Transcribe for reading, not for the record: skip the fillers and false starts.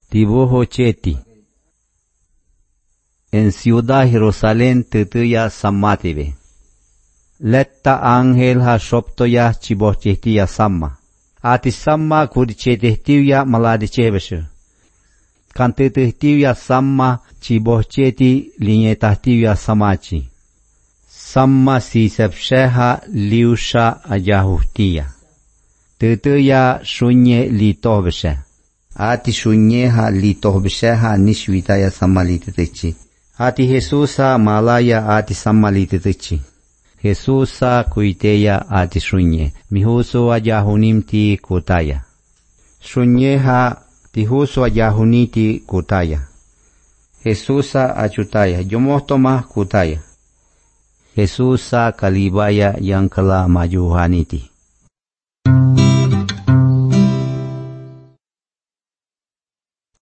Tiboho cheti. En ciudad Jerusalén tutuya samatibe. Letta ángel ha shoptoya chibochetiya samma. Ati samma kudichetehtiya maladicebeshe. Kantehtiya samma chibocheti linyetahtiya samachi. Samma sisepsheha liusha ayahuhtiya. Tutuya shunye litohbeshe. Ati shunyeha litohbesheha nishvitaya samma lititechi. Ati Jesusa malaya ati samma lititechi. Jesusa kuiteya ati shunye. Mihuso ayahunimti kutaya. Shunyeha tihuso ayahuniti kutaya. Jesusa achutaya. Yomohtoma kutaya. Jesusa kalibaya yang kala majuhaniti.